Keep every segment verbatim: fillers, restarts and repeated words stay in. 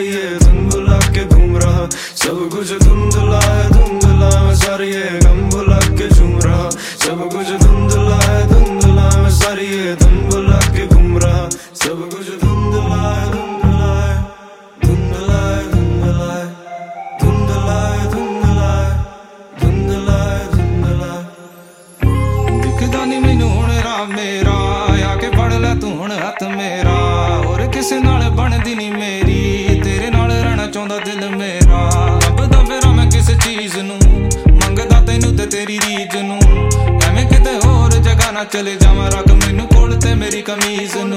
सारी ये धुन बुला के घूम रहा, सब कुछ धुंधला है धुंधला मैं सारी ये गम बुला के झूम रहा, सब कुछ धुंधला है धुंधला मैं सारी ये धुन बुला के घूम रहा, सब कुछ धुंधला है धुंधला है धुंधला है धुंधला है धुंधला है धुंधला है धुंधला है धुंधला है। दिखदा नहीं मैनू हुण राह मेरा, आके फड़ लै तू हुण हत्थ मेरा, होर किसे नाल बनदी नहीं मेरी, तेरे नाल रहना चाहुंदा दिल मेरा। लभदा फिरां मैं किस चीज नू, मंगदा तैनू ते तेरी रीझ नू, एवें किते होर जगह ना चले जावां, रख मैनू कोल ते मेरी कमीज नू।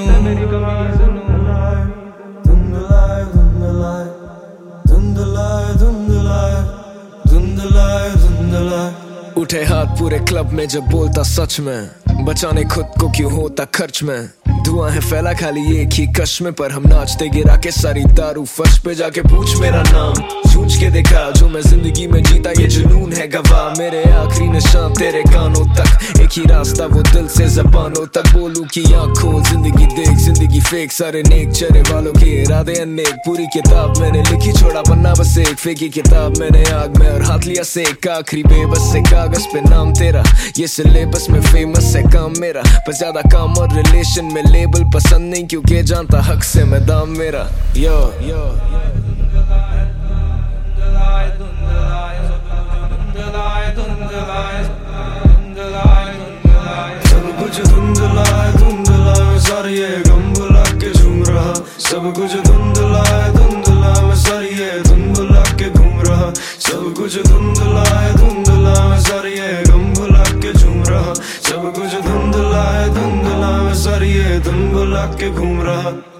धुंधला है धुंधला है धुंधला है धुंधला है धुंधला है धुंधला है। उठे हाथ पूरे क्लब में जब बोलता सच में, बचाने खुद को क्यों होता खर्च में, धुआं है फैला खाली एक ही कश में, पर हम नाचते गिरा के सारी दारू फर्श पे, जाके पूछ मेरा नाम सोच के देखा, जो मैं जिंदगी में जीता ये जुनून है गवाह, मेरे आखिरी निशान तेरे कानों तक, एक ही रास्ता वो दिल से ज़बानों तक, बोलूं कि आँख खोल जिंदगी देख, जिंदगी फेक सारे नेक चेहरे वालों के इरादे अनेक, पूरी किताब मैंने लिखी छोड़ा पन्ना बस एक, फेंकी किताब मैंने आग में और हाथ लिया सेक, आखिरी बेबस से कागज पे नाम तेरा, ये सिलेबस में फेमस है काम मेरा, पर ज्यादा काम और रिलेशन में लेबल पसंद नहीं, क्योंकि जानता हक से मैं दाम मेरा। यो यो सब कुछ धुंधला है धुंधला मैं सारी ये गम बुला के झूम रहा, सब कुछ धुंधला है धुंधला मैं सारी ये धुन बुला के घूम रहा, सब कुछ धुंधला है धुंधला मैं सारी ये गम बुला के झूम रहा, सब कुछ धुंधला है धुंधला मैं सारी ये धुन बुला के घूम रहा।